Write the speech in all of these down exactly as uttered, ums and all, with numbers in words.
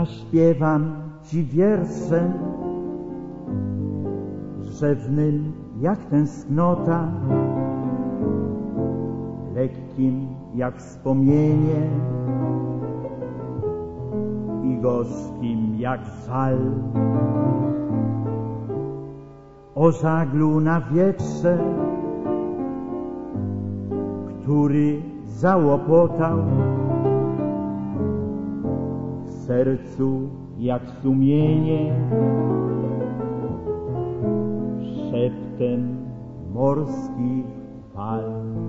zaśpiewam ci wierszem rzewnym jak tęsknota, lekkim jak wspomnienie i gorzkim jak żal. O żaglu na wietrze, który załopotał w sercu jak sumienie, szeptem morskich fal.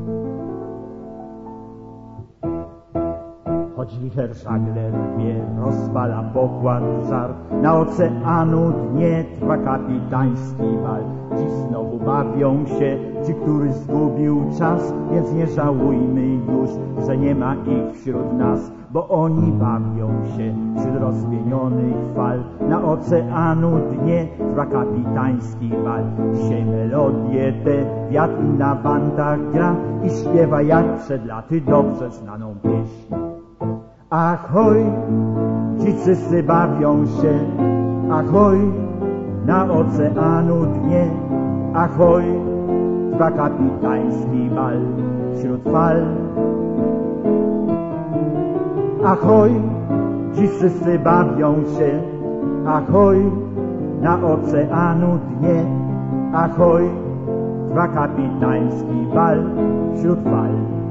Choć wicher żagle rwie, rozpala pokład żar, na oceanu dnie trwa kapitański bal. Ci znowu bawią się, ci, który zgubił czas, więc nie żałujmy już, że nie ma ich wśród nas, bo oni bawią się wśród rozpienionych fal. Na oceanu dnie trwa kapitański bal. Dzisiaj melodie te wiatr na bandach gra i śpiewa jak przed laty dobrze znaną pieśń. Ahoj, ci wszyscy bawią się, ahoj, na oceanu dnie, ahoj, trwa kapitański bal wśród fal. Ahoj, ci wszyscy bawią się, ahoj, na oceanu dnie, ahoj, trwa kapitański bal wśród fal.